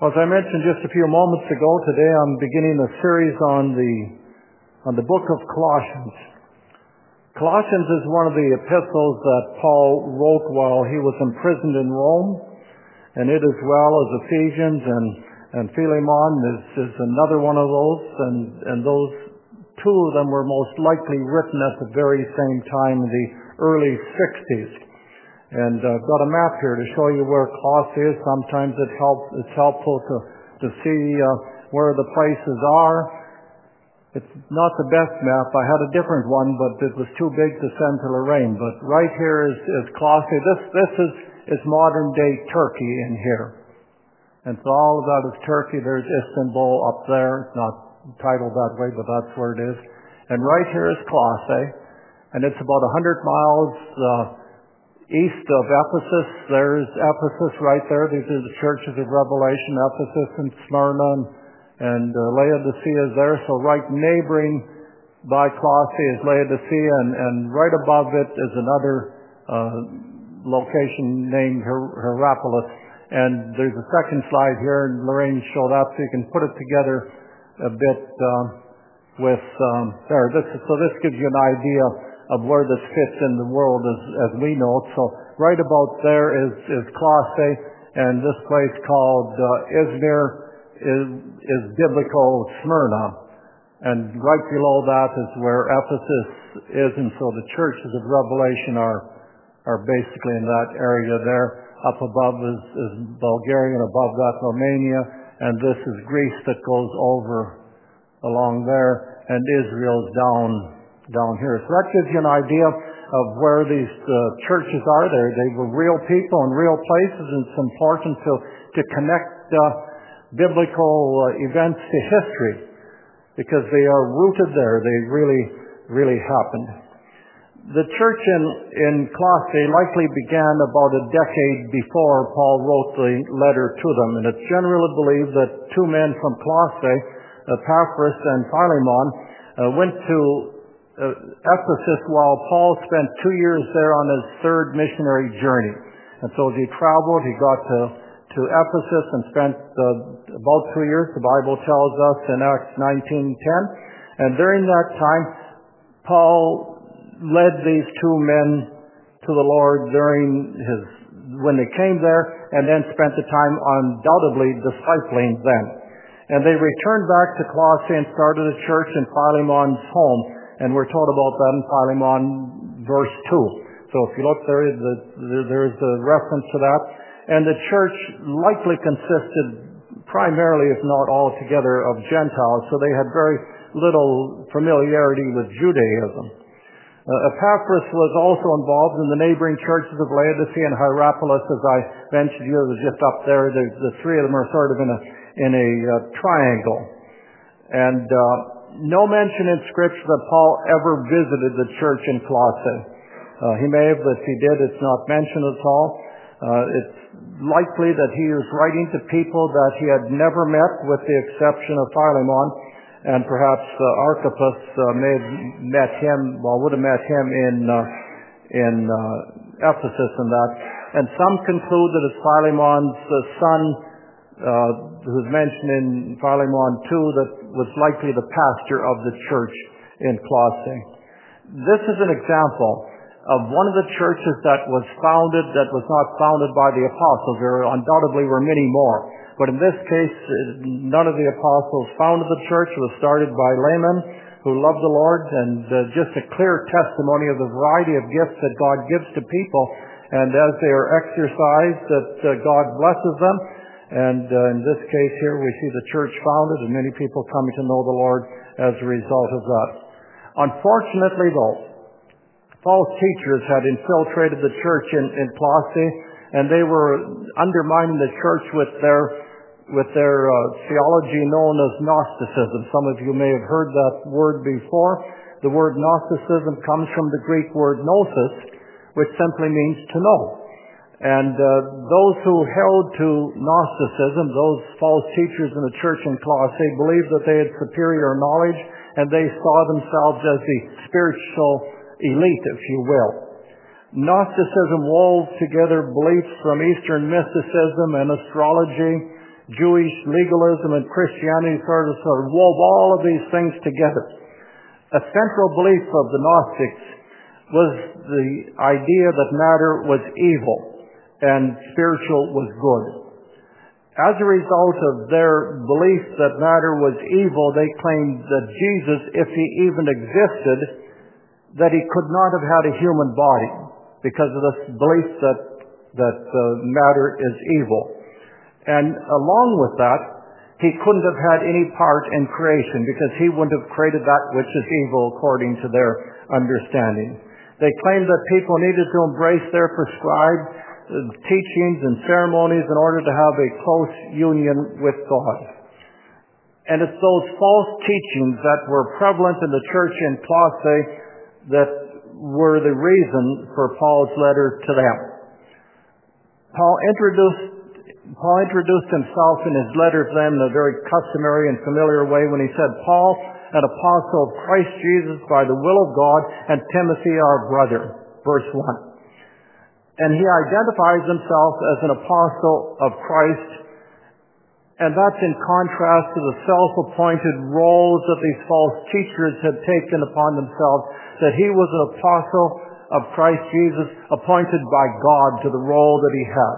As I mentioned just a few moments ago, today I'm beginning a series on the book of Colossians. Colossians is one of the epistles that Paul wrote while he was imprisoned in Rome, and it as well as Ephesians and Philemon is another one of those, and those two of them were most likely written at the very same time in the early 60s. And I've got a map here to show you where Colossae is. Sometimes it's helpful to see where the places are. It's not the best map. I had a different one, but it was too big to send to Lorraine. But right here is Colossae. This is modern day Turkey in here. And so all of that is Turkey. There's Istanbul up there. It's not titled that way, but that's where it is. And right here is Colossae. And it's about 100 miles east of Ephesus. There's Ephesus right there. These are the churches of Revelation, Ephesus and Smyrna and Laodicea is there. So right neighboring by Colossae is Laodicea, and right above it is another location named Hierapolis. And there's a second slide here, and Lorraine showed up, so you can put it together a bit with there. So this gives you an idea of where this fits in the world as we know it. So right about there is Colossae, and this place called Izmir is biblical Smyrna. And right below that is where Ephesus is, and so the churches of Revelation are basically in that area there. Up above is Bulgaria, and above that Romania, and this is Greece that goes over along there, and Israel's down here. So that gives you an idea of where these churches are. They were real people in real places, and it's important to connect biblical events to history because they are rooted there. They really happened. The church in Colossae likely began about a decade before Paul wrote the letter to them, and it's generally believed that two men from Colossae, Epaphras and Philemon, went to Ephesus while Paul spent 2 years there on his third missionary journey. And so as he traveled, he got to Ephesus and spent about 2 years, the Bible tells us in Acts 19:10. And during that time, Paul led these two men to the Lord when they came there, and then spent the time undoubtedly discipling them. And they returned back to Colossae and started a church in Philemon's home. And we're told about that in Philemon verse 2. So if you look there, there's a reference to that. And the church likely consisted primarily, if not altogether, of Gentiles. So they had very little familiarity with Judaism. Epaphras was also involved in the neighboring churches of Laodicea and Hierapolis. As I mentioned, it was just up there. The three of them are sort of in a triangle. And no mention in Scripture that Paul ever visited the church in Colossae. He may have, but if he did, it's not mentioned at all. It's likely that he was writing to people that he had never met, with the exception of Philemon, and perhaps Archippus would have met him in Ephesus and that. And some conclude that it's Philemon's son, who's mentioned in Philemon 2, that was likely the pastor of the church in Colossae. This is an example of one of the churches that was not founded by the apostles. There undoubtedly were many more. But in this case, none of the apostles founded the church. It was started by laymen who loved the Lord, and just a clear testimony of the variety of gifts that God gives to people. And as they are exercised, that God blesses them. And in this case here, we see the church founded and many people coming to know the Lord as a result of that. Unfortunately, though, false teachers had infiltrated the church in Colossae, and they were undermining the church with their theology known as Gnosticism. Some of you may have heard that word before. The word Gnosticism comes from the Greek word gnosis, which simply means to know. And those who held to Gnosticism, those false teachers in the church in Colossae, believed that they had superior knowledge, and they saw themselves as the spiritual elite, if you will. Gnosticism wove together beliefs from Eastern mysticism and astrology Jewish legalism and Christianity sort of wove all of these things together. A central belief of the Gnostics was the idea that matter was evil and spiritual was good. As a result of their belief that matter was evil, they claimed that Jesus, if he even existed, that he could not have had a human body because of this belief that matter is evil. And along with that, he couldn't have had any part in creation because he wouldn't have created that which is evil according to their understanding. They claimed that people needed to embrace their prescribed teachings and ceremonies in order to have a close union with God. And it's those false teachings that were prevalent in the church in Colossae that were the reason for Paul's letter to them. Paul introduced himself in his letter to them in a very customary and familiar way when he said, Paul, an apostle of Christ Jesus by the will of God, and Timothy our brother. Verse 1. And he identifies himself as an apostle of Christ, and that's in contrast to the self-appointed roles that these false teachers had taken upon themselves, that he was an apostle of Christ Jesus, appointed by God to the role that he had.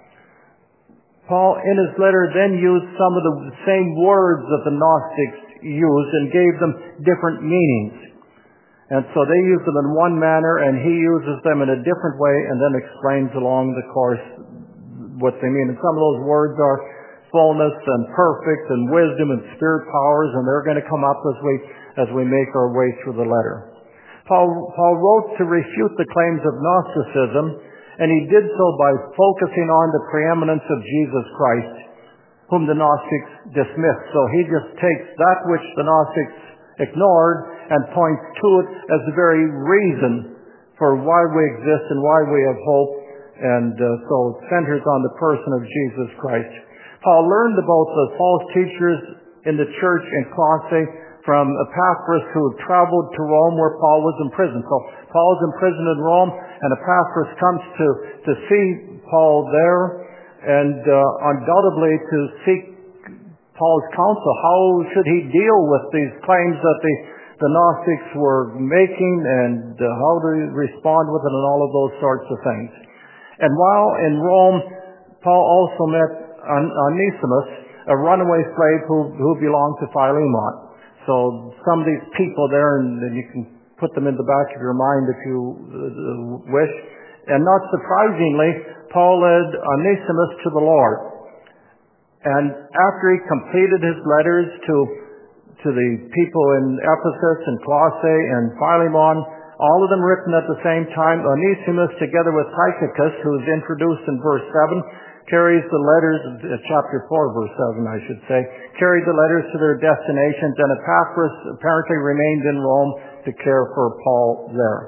Paul, in his letter, then used some of the same words that the Gnostics used and gave them different meanings. And so they use them in one manner, and he uses them in a different way, and then explains along the course what they mean. And some of those words are fullness and perfect and wisdom and spirit powers, and they're going to come up as we make our way through the letter. Paul wrote to refute the claims of Gnosticism, and he did so by focusing on the preeminence of Jesus Christ, whom the Gnostics dismissed. So he just takes that which the Gnostics ignored and points to it as the very reason for why we exist and why we have hope, and so it centers on the person of Jesus Christ. Paul learned about the false teachers in the church in Colossae from Epaphras, who traveled to Rome where Paul was in prison. So Paul is in prison in Rome, and Epaphras comes to see Paul there, and undoubtedly to seek Paul's counsel. How should he deal with these claims that the Gnostics were making, and how to respond with it, and all of those sorts of things. And while in Rome, Paul also met Onesimus, a runaway slave who belonged to Philemon. So some of these people there, and you can put them in the back of your mind if you wish. And not surprisingly, Paul led Onesimus to the Lord. And after he completed his letters to the people in Ephesus and Colossae and Philemon, all of them written at the same time, Onesimus, together with Tychicus, who is introduced in verse 7, carries the letters, chapter 4, verse 7, I should say, carried the letters to their destinations, and Epaphras apparently remained in Rome to care for Paul there.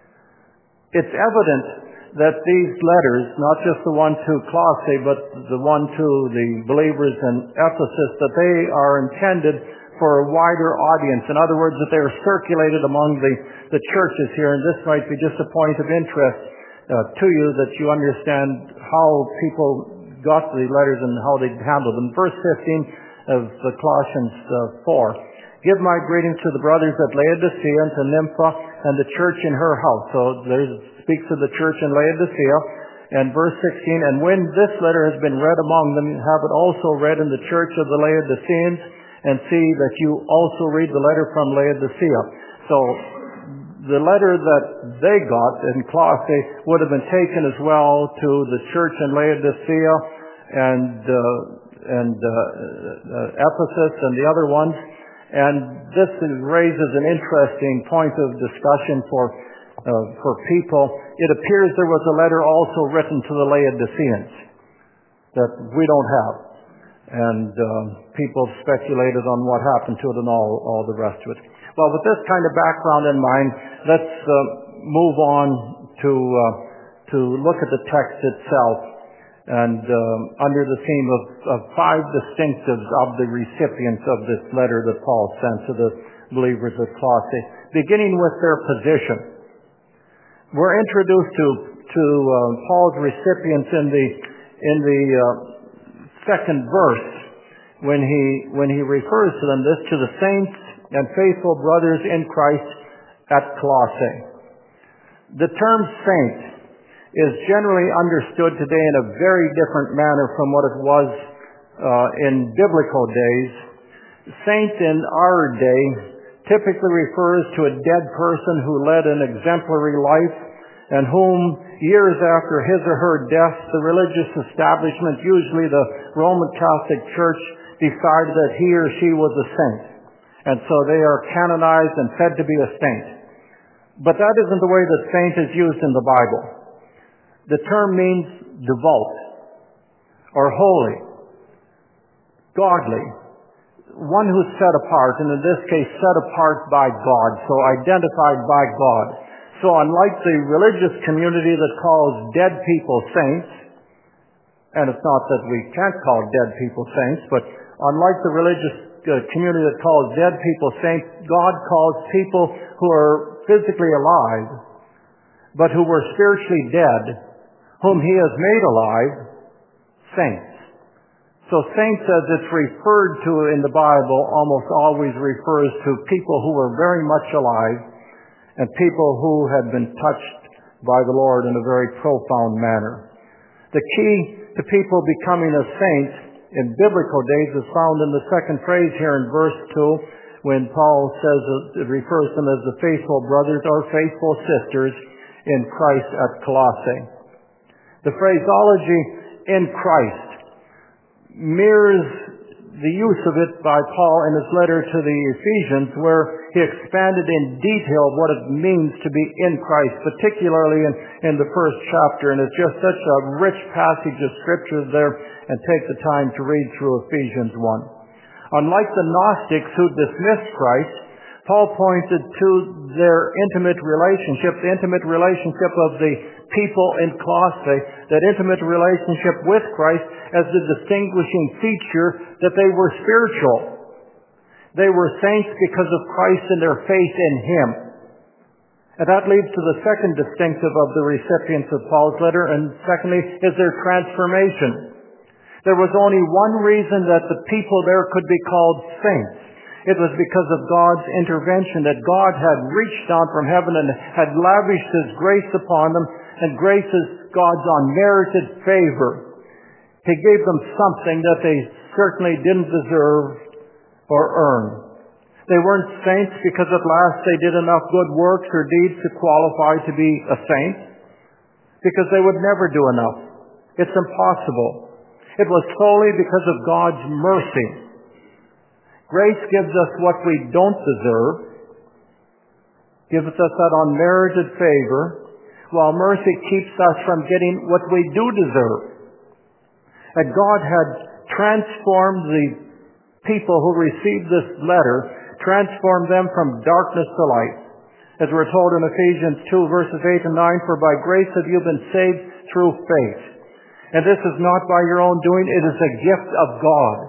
It's evident that these letters, not just the one to Colossae, but the one to the believers in Ephesus, that they are intended for a wider audience. In other words, that they are circulated among the churches here, and this might be just a point of interest to you, that you understand how people got the letters and how they handled them. Verse 15 of Colossians 4. Give my greetings to the brothers at Laodicea and to Nympha and the church in her house. So there speaks of the church in Laodicea. And verse 16, and when this letter has been read among them, have it also read in the church of the Laodiceans, and see that you also read the letter from Laodicea. So the letter that they got in Colossae would have been taken as well to the church in Laodicea and Ephesus and the other ones. And this raises an interesting point of discussion for people. It appears there was a letter also written to the Laodiceans that we don't have. And people speculated on what happened to it and all the rest of it. Well, with this kind of background in mind, let's move on to look at the text itself, and under the theme of 5 distinctives of the recipients of this letter that Paul sent to the believers at Colossae, beginning with their position. We're introduced to Paul's recipients in the second verse when he refers to them, this to the saints and faithful brothers in Christ at Colossae. The term saint is generally understood today in a very different manner from what it was in biblical days. Saint in our day typically refers to a dead person who led an exemplary life and whom years after his or her death, the religious establishment, usually the Roman Catholic Church, decided that he or she was a saint. And so they are canonized and said to be a saint. But that isn't the way that saint is used in the Bible. The term means devout or holy, godly, one who's set apart, and in this case set apart by God, so identified by God. So unlike the religious community that calls dead people saints, and it's not that we can't call dead people saints, but unlike the religious community that calls dead people saints, God calls people who are physically alive, but who were spiritually dead, whom He has made alive, saints. So saints, as it's referred to in the Bible, almost always refers to people who were very much alive and people who had been touched by the Lord in a very profound manner. The key to people becoming a saint in biblical days is found in the second phrase here in verse 2, when Paul says it refers to them as the faithful brothers or faithful sisters in Christ at Colossae. The phraseology "in Christ" mirrors the use of it by Paul in his letter to the Ephesians, where he expanded in detail what it means to be in Christ, particularly in the first chapter. And it's just such a rich passage of Scripture there, and take the time to read through Ephesians 1. Unlike the Gnostics who dismissed Christ, Paul pointed to their intimate relationship, the intimate relationship of the people in Colossae, that intimate relationship with Christ as the distinguishing feature that they were spiritual. They were saints because of Christ and their faith in Him. And that leads to the second distinctive of the recipients of Paul's letter, and secondly is their transformation. There was only one reason that the people there could be called saints. It was because of God's intervention, that God had reached down from heaven and had lavished His grace upon them, and grace is God's unmerited favor. He gave them something that they certainly didn't deserve or earn. They weren't saints because at last they did enough good works or deeds to qualify to be a saint, because they would never do enough. It's impossible. It was solely because of God's mercy. Grace gives us what we don't deserve, gives us that unmerited favor, while mercy keeps us from getting what we do deserve. And God had transformed the people who received this letter, transformed them from darkness to light. As we're told in Ephesians 2, verses 8 and 9, "For by grace have you been saved through faith. And this is not by your own doing, it is a gift of God,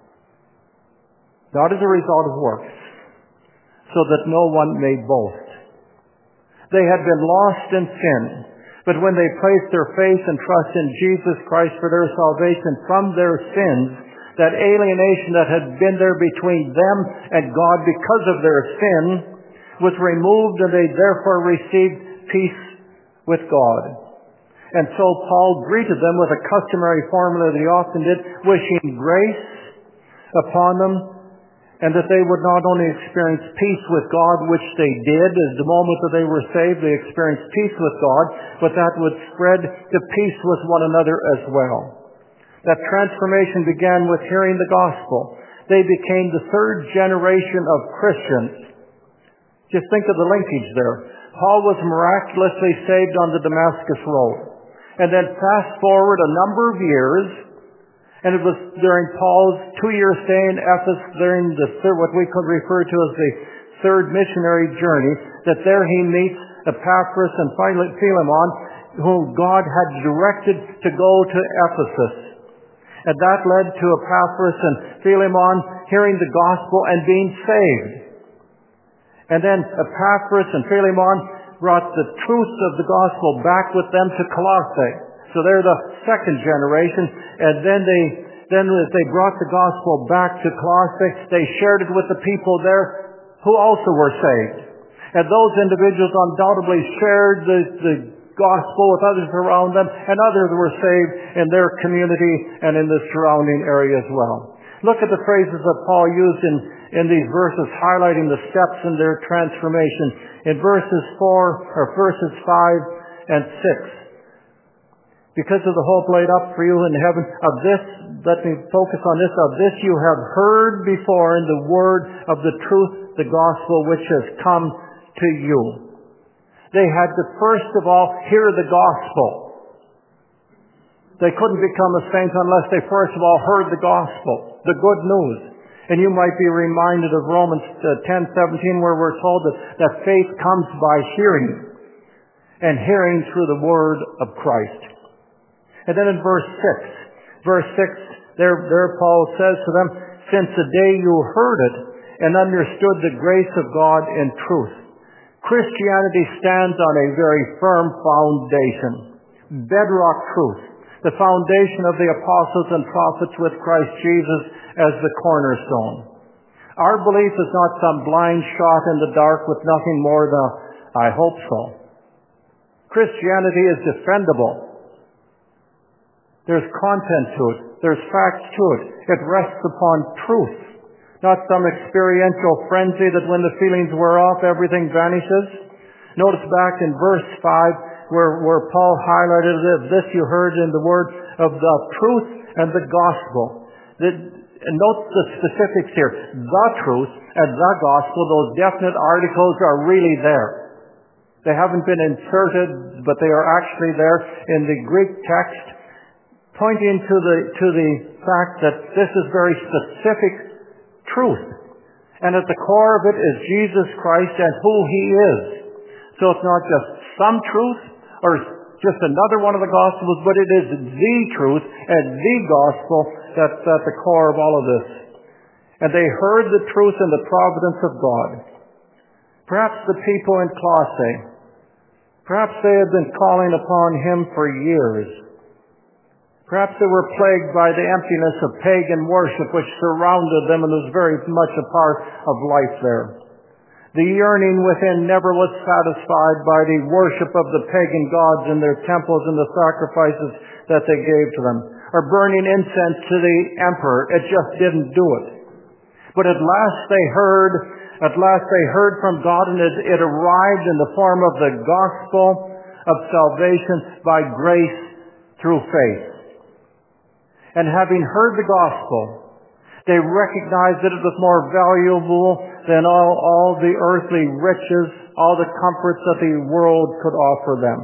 not as a result of works, so that no one may boast." They had been lost in sin, but when they placed their faith and trust in Jesus Christ for their salvation from their sins, that alienation that had been there between them and God because of their sin was removed, and they therefore received peace with God. And so Paul greeted them with a customary formula that he often did, wishing grace upon them, and that they would not only experience peace with God, which they did as the moment that they were saved, they experienced peace with God, but that would spread to peace with one another as well. That transformation began with hearing the gospel. They became the third generation of Christians. Just think of the linkage there. Paul was miraculously saved on the Damascus Road. And then fast forward a number of years, and it was during Paul's 2-year stay in Ephesus, during what we could refer to as the third missionary journey, that there he meets Epaphras and finally Philemon, whom God had directed to go to Ephesus. And that led to Epaphras and Philemon hearing the gospel and being saved. And then Epaphras and Philemon brought the truth of the gospel back with them to Colossae. So they're the second generation, and then they then as they brought the gospel back to Colossae, they shared it with the people there who also were saved. And those individuals undoubtedly shared the gospel with others around them, and others were saved in their community and in the surrounding area as well. Look at the phrases that Paul used in these verses, highlighting the steps in their transformation. In verses 5 and 6. Because of the hope laid up for you in heaven, of this, let me focus on this, of this you have heard before in the word of the truth, the gospel which has come to you. They had to first of all hear the gospel. They couldn't become a saint unless they first of all heard the gospel, the good news. And you might be reminded of Romans 10:17, where we're told that faith comes by hearing, and hearing through the word of Christ. And then in verse 6, there Paul says to them, since the day you heard it and understood the grace of God in truth. Christianity stands on a very firm foundation, bedrock truth, the foundation of the apostles and prophets with Christ Jesus as the cornerstone. Our belief is not some blind shot in the dark with nothing more than I hope so. Christianity is defendable. There's content to it. There's facts to it. It rests upon truth. Not some experiential frenzy that when the feelings wear off, everything vanishes. Notice back in verse 5 where Paul highlighted this you heard in the word of the truth and the gospel. And note the specifics here. The truth and the gospel, those definite articles are really there. They haven't been inserted, but they are actually there in the Greek text, pointing to the fact that this is very specific truth. And at the core of it is Jesus Christ and who He is. So it's not just some truth or just another one of the Gospels, but it is the truth and the Gospel that's at the core of all of this. And they heard the truth and the providence of God. Perhaps the people in Colossae, perhaps they had been calling upon Him for years. Perhaps they were plagued by the emptiness of pagan worship which surrounded them and was very much a part of life there. The yearning within never was satisfied by the worship of the pagan gods in their temples and the sacrifices that they gave to them, or burning incense to the emperor. It just didn't do it. But at last they heard from God, and it arrived in the form of the gospel of salvation by grace through faith. And having heard the gospel, they recognized that it was more valuable than all the earthly riches, all the comforts that the world could offer them.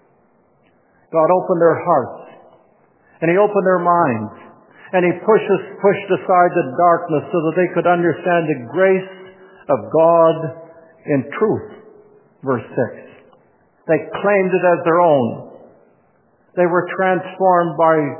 God opened their hearts, and He opened their minds, and He pushed aside the darkness so that they could understand the grace of God in truth. Verse 6. They claimed it as their own. They were transformed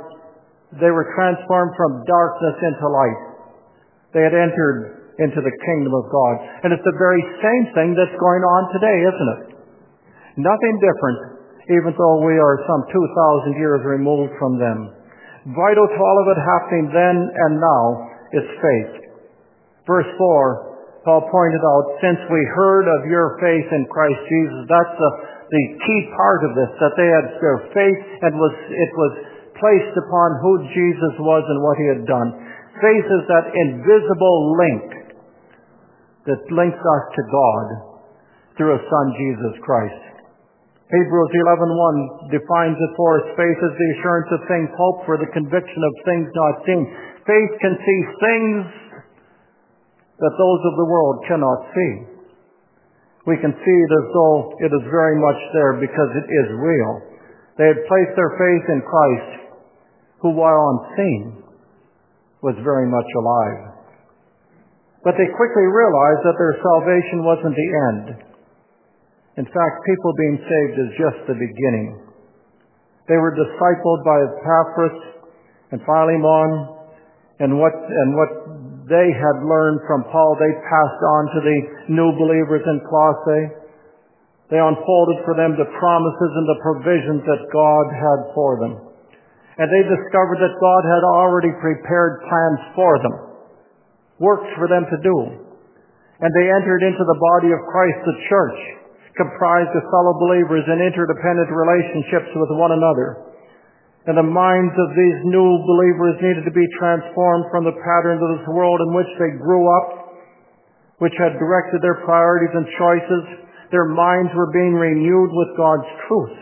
from darkness into light. They had entered into the kingdom of God. And it's the very same thing that's going on today, isn't it? Nothing different, even though we are some 2,000 years removed from them. Vital to all of it happening then and now is faith. Verse 4, Paul pointed out, since we heard of your faith in Christ Jesus, that's the key part of this, that they had their faith and it was placed upon who Jesus was and what He had done. Faith is that invisible link that links us to God through His Son, Jesus Christ. Hebrews 11:1 defines it for us. Faith is the assurance of things hoped for, the conviction of things not seen. Faith can see things that those of the world cannot see. We can see it as though it is very much there because it is real. They had placed their faith in Christ, who while unseen was very much alive. But they quickly realized that their salvation wasn't the end. In fact, people being saved is just the beginning. They were discipled by Epaphras and Philemon, and what they had learned from Paul, they passed on to the new believers in Colossae. They unfolded for them the promises and the provisions that God had for them. And they discovered that God had already prepared plans for them, works for them to do. And they entered into the body of Christ, the church, comprised of fellow believers in interdependent relationships with one another. And the minds of these new believers needed to be transformed from the patterns of this world in which they grew up, which had directed their priorities and choices. Their minds were being renewed with God's truth.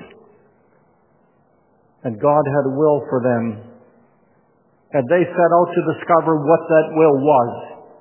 And God had a will for them. And they set out to discover what that will was.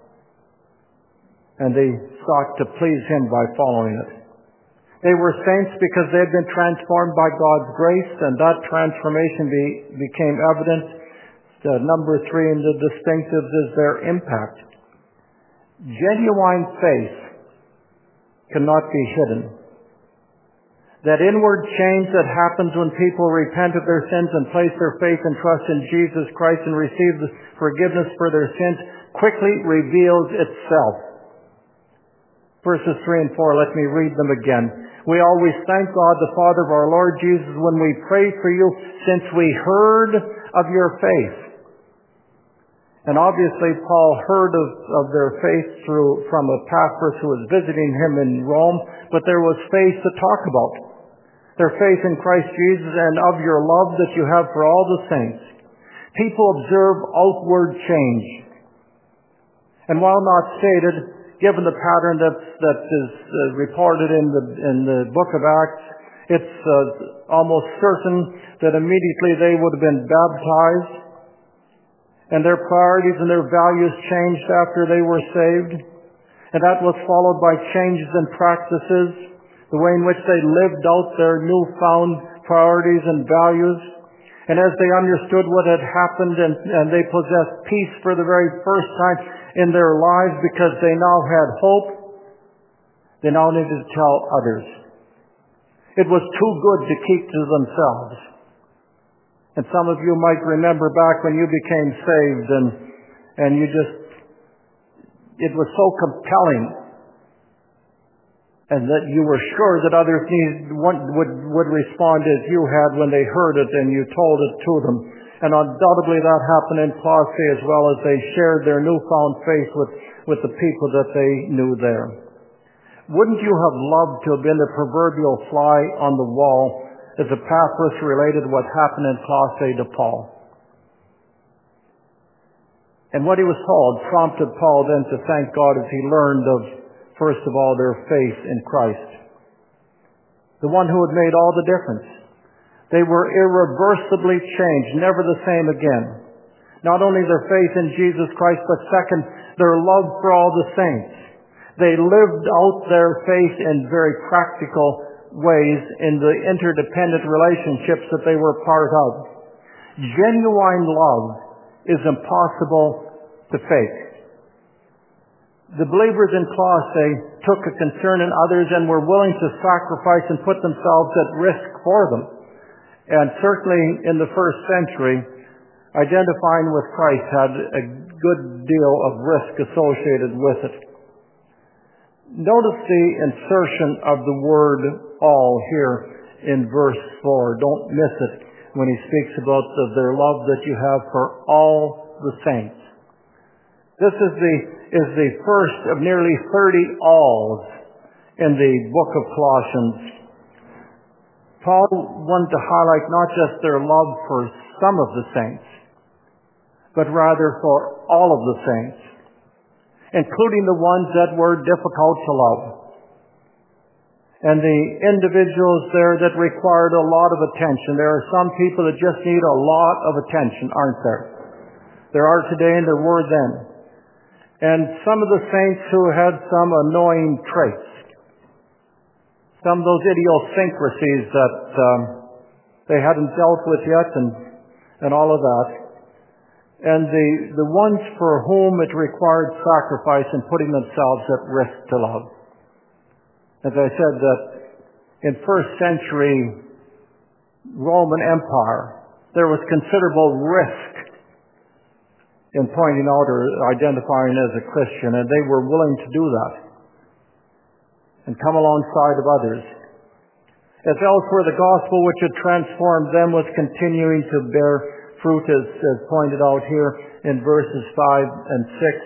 And they sought to please Him by following it. They were saints because they had been transformed by God's grace, and that transformation became evident. Number 3 in the distinctives is their impact. Genuine faith cannot be hidden. That inward change that happens when people repent of their sins and place their faith and trust in Jesus Christ and receive the forgiveness for their sins quickly reveals itself. Verses 3 and 4, let me read them again. We always thank God, the Father of our Lord Jesus, when we pray for you, since we heard of your faith. And obviously Paul heard of their faith from Epaphras who was visiting him in Rome, but there was faith to talk about. Their faith in Christ Jesus and of your love that you have for all the saints. People observe outward change. And while not stated, given the pattern that is reported in the book of Acts, it's almost certain that immediately they would have been baptized, and their priorities and their values changed after they were saved. And that was followed by changes in practices, the way in which they lived out their newfound priorities and values. And as they understood what had happened and they possessed peace for the very first time in their lives because they now had hope, they now needed to tell others. It was too good to keep to themselves. And some of you might remember back when you became saved and it was so compelling, and that you were sure that others would respond as you had when they heard it and you told it to them. And undoubtedly that happened in Colossae as well, as they shared their newfound faith with the people that they knew there. Wouldn't you have loved to have been the proverbial fly on the wall as Epaphras related what happened in Colossae to Paul? And what he was told prompted Paul then to thank God as he learned of, first of all, their faith in Christ, the one who had made all the difference. They were irreversibly changed, never the same again. Not only their faith in Jesus Christ, but second, their love for all the saints. They lived out their faith in very practical ways in the interdependent relationships that they were part of. Genuine love is impossible to fake. The believers in Colossae took a concern in others and were willing to sacrifice and put themselves at risk for them. And certainly in the first century, identifying with Christ had a good deal of risk associated with it. Notice the insertion of the word all here in verse 4. Don't miss it when he speaks about their love that you have for all the saints. This is the first of nearly 30 alls in the book of Colossians. Paul wanted to highlight not just their love for some of the saints, but rather for all of the saints, including the ones that were difficult to love, and the individuals there that required a lot of attention. There are some people that just need a lot of attention, aren't there? There are today and there were then. And some of the saints who had some annoying traits, some of those idiosyncrasies that they hadn't dealt with yet, and all of that. And the ones for whom it required sacrifice and putting themselves at risk to love. As I said, that in first century Roman Empire, there was considerable risk in pointing out or identifying as a Christian, and they were willing to do that and come alongside of others. As elsewhere, the gospel which had transformed them was continuing to bear fruit as pointed out here in verses 5 and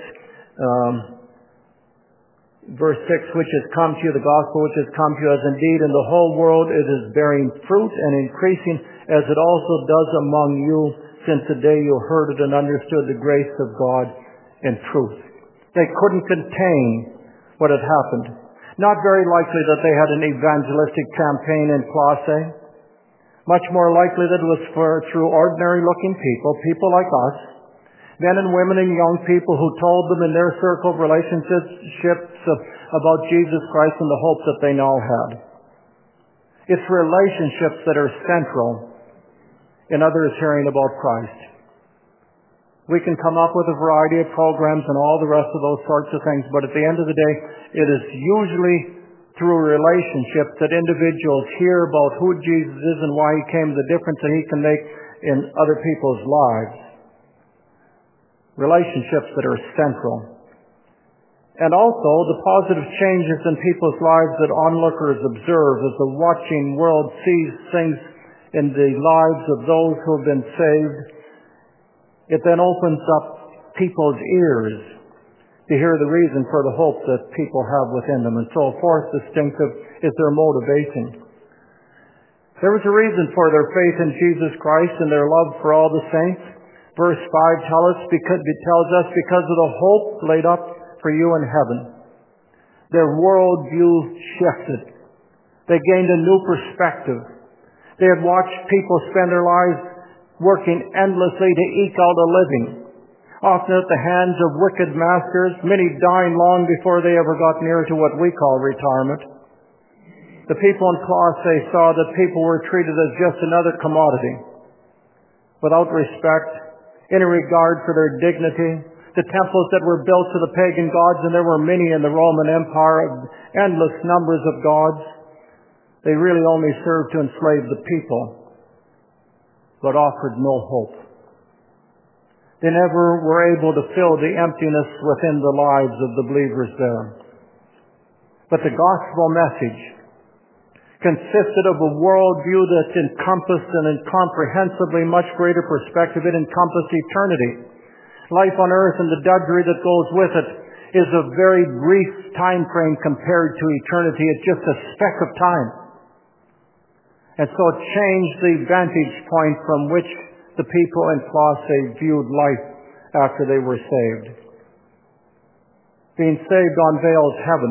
6. Verse 6, which has come to you, the gospel which has come to you, as indeed in the whole world it is bearing fruit and increasing, as it also does among you, since the day you heard it and understood the grace of God in truth. They couldn't contain what had happened. Not very likely that they had an evangelistic campaign in Colossae. Much more likely that it was through ordinary-looking people like us, men and women and young people who told them in their circle of relationships about Jesus Christ and the hope that they now had. It's relationships that are central in others hearing about Christ. We can come up with a variety of programs and all the rest of those sorts of things, but at the end of the day, it is usually through relationships that individuals hear about who Jesus is and why He came, the difference that He can make in other people's lives. Relationships that are central. And also the positive changes in people's lives that onlookers observe as the watching world sees things in the lives of those who have been saved. It then opens up people's ears to hear the reason for the hope that people have within them. And so, fourth distinctive is their motivation. There was a reason for their faith in Jesus Christ and their love for all the saints. Verse 5 tells us because of the hope laid up for you in heaven. Their worldview shifted. They gained a new perspective. They had watched people spend their lives working endlessly to eke out a living, often at the hands of wicked masters, many dying long before they ever got near to what we call retirement. The people in Colossae saw that people were treated as just another commodity, without respect, any regard for their dignity. The temples that were built to the pagan gods, and there were many in the Roman Empire, endless numbers of gods, they really only served to enslave the people, but offered no hope. They never were able to fill the emptiness within the lives of the believers there. But the gospel message consisted of a worldview that encompassed an incomprehensibly much greater perspective. It encompassed eternity. Life on earth and the drudgery that goes with it is a very brief time frame compared to eternity. It's just a speck of time. And so it changed the vantage point from which the people in Colossae viewed life after they were saved. Being saved unveils heaven,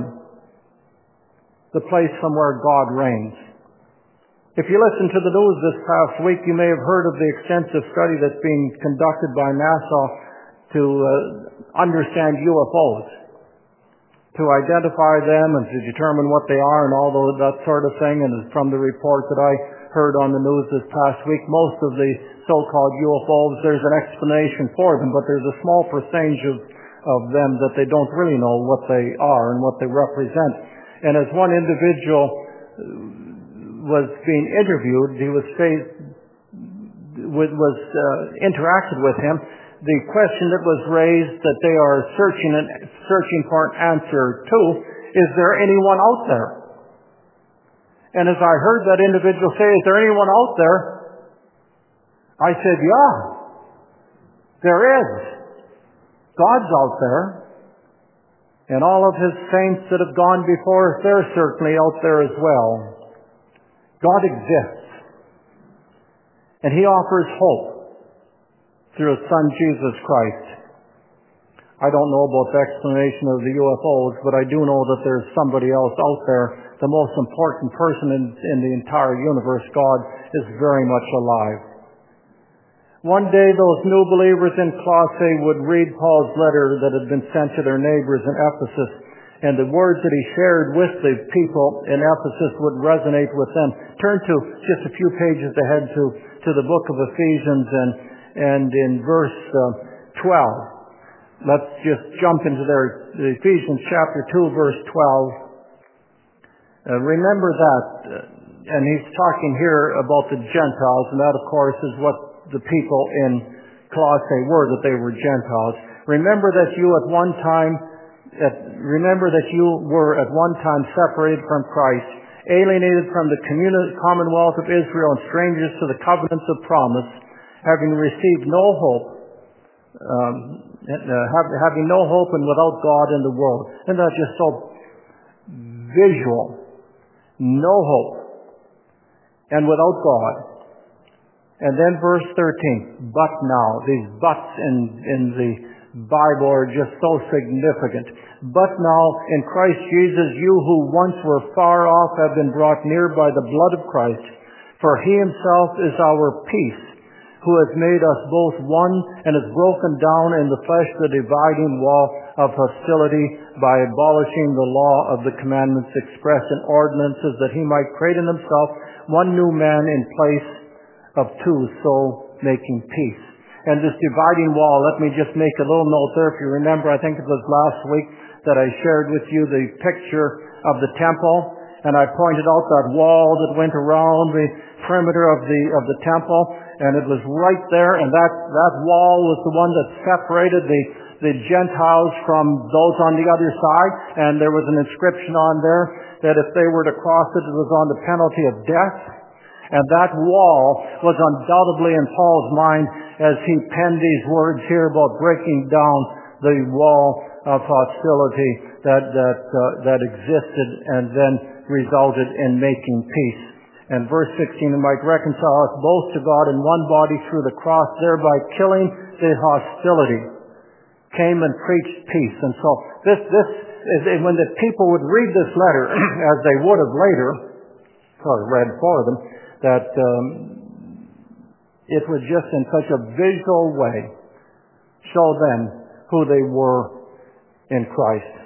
the place from where God reigns. If you listen to the news this past week, you may have heard of the extensive study that's being conducted by NASA to understand UFOs, to identify them and to determine what they are and all that sort of thing. And from the report that I heard on the news this past week, most of the so-called UFOs, there's an explanation for them, but there's a small percentage of them that they don't really know what they are and what they represent. And as one individual was being interviewed, he was interacted with him. The question that was raised that they are searching for an answer to, is there anyone out there? And as I heard that individual say, is there anyone out there? I said, yeah, there is. God's out there. And all of His saints that have gone before us, they're certainly out there as well. God exists. And He offers hope through His Son, Jesus Christ. I don't know about the explanation of the UFOs, but I do know that there's somebody else out there. The most important person in the entire universe, God, is very much alive. One day those new believers in Colossae would read Paul's letter that had been sent to their neighbors in Ephesus, and the words that he shared with the people in Ephesus would resonate with them. Turn to just a few pages ahead to the book of Ephesians and in verse 12. Let's just jump into there. Ephesians chapter 2, verse 12. Remember that, and he's talking here about the Gentiles, and that, of course, is what the people in Colossae were, that they were Gentiles. Remember that you were at one time separated from Christ, alienated from the commonwealth of Israel, and strangers to the covenants of promise, having received no hope, having no hope and without God in the world. Isn't that just so visual? No hope and without God. And then verse 13, but now. These buts in the Bible are just so significant. But now, in Christ Jesus, you who once were far off have been brought near by the blood of Christ. For he himself is our peace, who has made us both one and has broken down in the flesh the dividing wall of hostility by abolishing the law of the commandments expressed in ordinances, that he might create in himself one new man in place of two, so making peace. And this dividing wall, let me just make a little note there. If you remember, I think it was last week that I shared with you the picture of the temple, and I pointed out that wall that went around the perimeter of the temple, and it was right there, and that wall was the one that separated the Gentiles from those on the other side, and there was an inscription on there that if they were to cross it, it was on the penalty of death. And that wall was undoubtedly in Paul's mind as he penned these words here about breaking down the wall of hostility that existed and then resulted in making peace. And verse 16, and might reconcile us both to God in one body through the cross, thereby killing the hostility. Came and preached peace. And so this is when the people would read this letter, as they would have later, or read for them, that it would just in such a visual way show them who they were in Christ.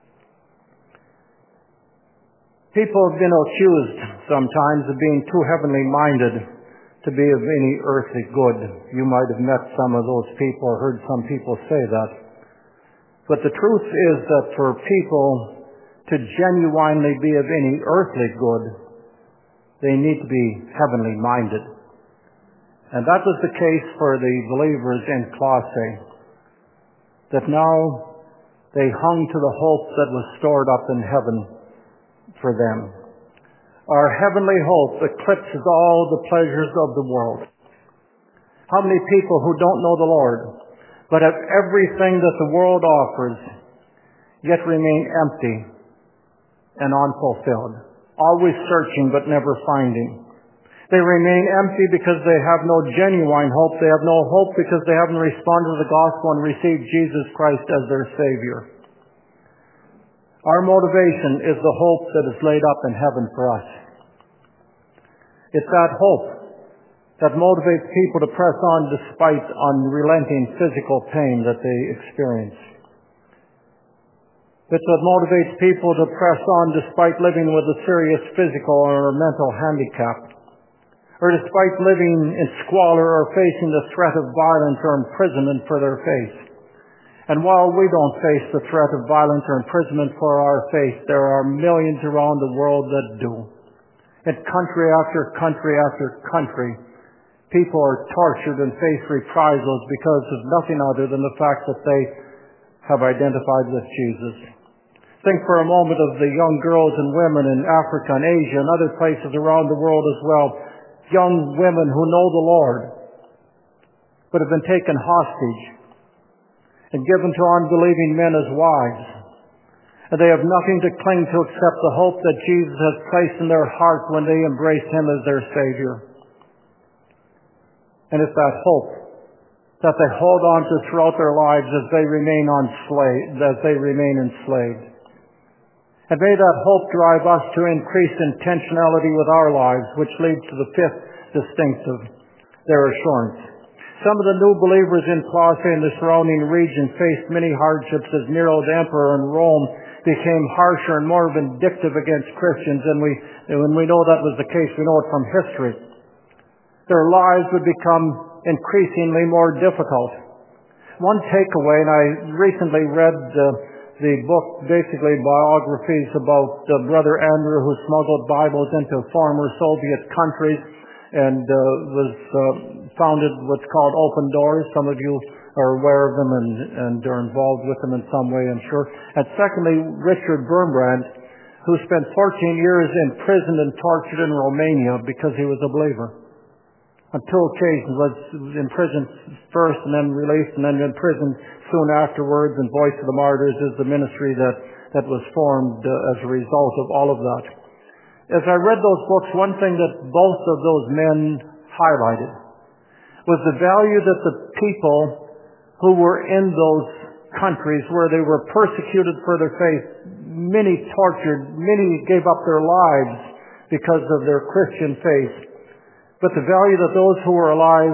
People have been accused sometimes of being too heavenly minded to be of any earthly good. You might have met some of those people or heard some people say that. But the truth is that for people to genuinely be of any earthly good, they need to be heavenly minded. And that was the case for the believers in Colossae, that now they hung to the hope that was stored up in heaven for them. Our heavenly hope eclipses all the pleasures of the world. How many people who don't know the Lord, but have everything that the world offers, yet remain empty and unfulfilled? Always searching but never finding. They remain empty because they have no genuine hope. They have no hope because they haven't responded to the gospel and received Jesus Christ as their Savior. Our motivation is the hope that is laid up in heaven for us. It's that hope that motivates people to press on despite unrelenting physical pain that they experience. It's what motivates people to press on despite living with a serious physical or mental handicap, or despite living in squalor or facing the threat of violence or imprisonment for their faith. And while we don't face the threat of violence or imprisonment for our faith, there are millions around the world that do. In country after country after country, people are tortured and face reprisals because of nothing other than the fact that they have identified with Jesus. Think for a moment of the young girls and women in Africa and Asia and other places around the world as well. Young women who know the Lord, but have been taken hostage and given to unbelieving men as wives. And they have nothing to cling to except the hope that Jesus has placed in their heart when they embrace Him as their Savior. And it's that hope that they hold on to throughout their lives as they remain enslaved. And may that hope drive us to increased intentionality with our lives, which leads to the fifth distinctive, their assurance. Some of the new believers in Colossae and the surrounding region faced many hardships as Nero the emperor in Rome became harsher and more vindictive against Christians. And when we know that was the case, we know it from history. Their lives would become increasingly more difficult. One takeaway, and I recently read the book, basically biographies about Brother Andrew, who smuggled Bibles into former Soviet countries and was founded what's called Open Doors. Some of you are aware of them and are involved with them in some way, I'm sure. And secondly, Richard Birnbrand, who spent 14 years imprisoned and tortured in Romania because he was a believer. on two occasions, was imprisoned first and then released and then imprisoned soon afterwards, and Voice of the Martyrs is the ministry that was formed as a result of all of that. As I read those books, one thing that both of those men highlighted was the value that the people who were in those countries where they were persecuted for their faith, many tortured, many gave up their lives because of their Christian faith. But the value that those who were alive,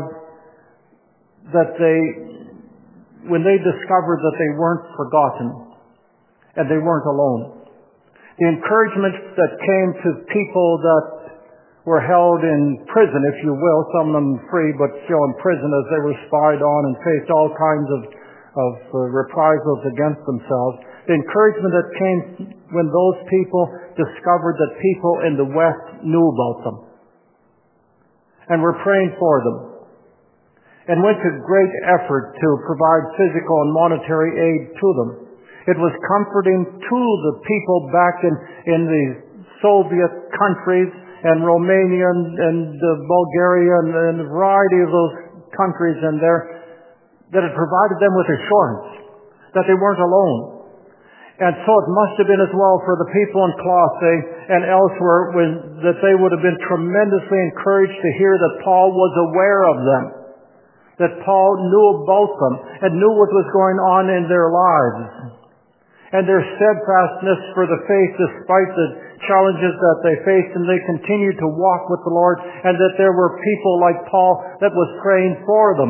when they discovered that they weren't forgotten and they weren't alone. The encouragement that came to people that were held in prison, if you will, some of them free but still in prison as they were spied on and faced all kinds of reprisals against themselves. The encouragement that came when those people discovered that people in the West knew about them and were praying for them, and went to great effort to provide physical and monetary aid to them. It was comforting to the people back in the Soviet countries and Romania and Bulgaria and a variety of those countries in there, that it provided them with assurance that they weren't alone. And so it must have been as well for the people in Colossae and elsewhere that they would have been tremendously encouraged to hear that Paul was aware of them, that Paul knew about them and knew what was going on in their lives, and their steadfastness for the faith despite the challenges that they faced, and they continued to walk with the Lord, and that there were people like Paul that was praying for them.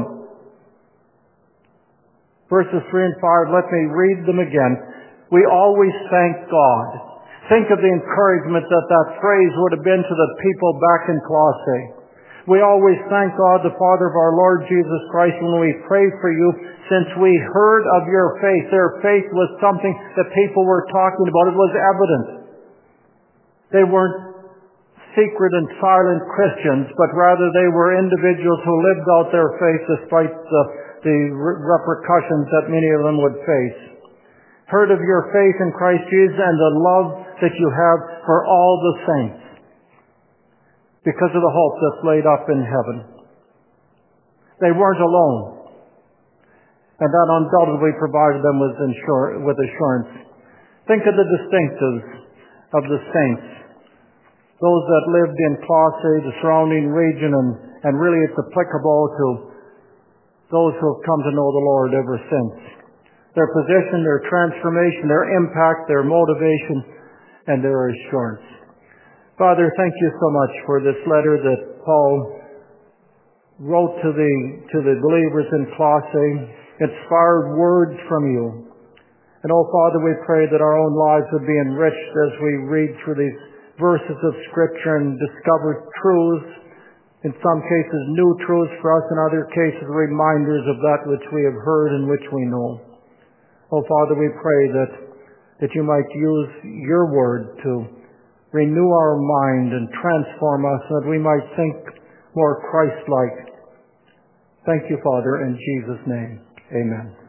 Verses 3 and 5, let me read them again. We always thank God. Think of the encouragement that phrase would have been to the people back in Colossae. We always thank God, the Father of our Lord Jesus Christ, when we pray for you, since we heard of your faith. Their faith was something that people were talking about. It was evident. They weren't secret and silent Christians, but rather they were individuals who lived out their faith despite the repercussions that many of them would face. Heard of your faith in Christ Jesus and the love that you have for all the saints, because of the hope that's laid up in heaven. They weren't alone, and that undoubtedly provided them with assurance. Think of the distinctives of the saints, those that lived in Colossae, the surrounding region, and really it's applicable to those who have come to know the Lord ever since. Their position, their transformation, their impact, their motivation, and their assurance. Father, thank you so much for this letter that Paul wrote to the believers in Colossae, inspired words from you. And oh Father, we pray that our own lives would be enriched as we read through these verses of Scripture and discover truths, in some cases new truths for us, in other cases reminders of that which we have heard and which we know. Oh Father, we pray that you might use your word to renew our mind and transform us, so that we might think more Christ-like. Thank you, Father, in Jesus' name. Amen.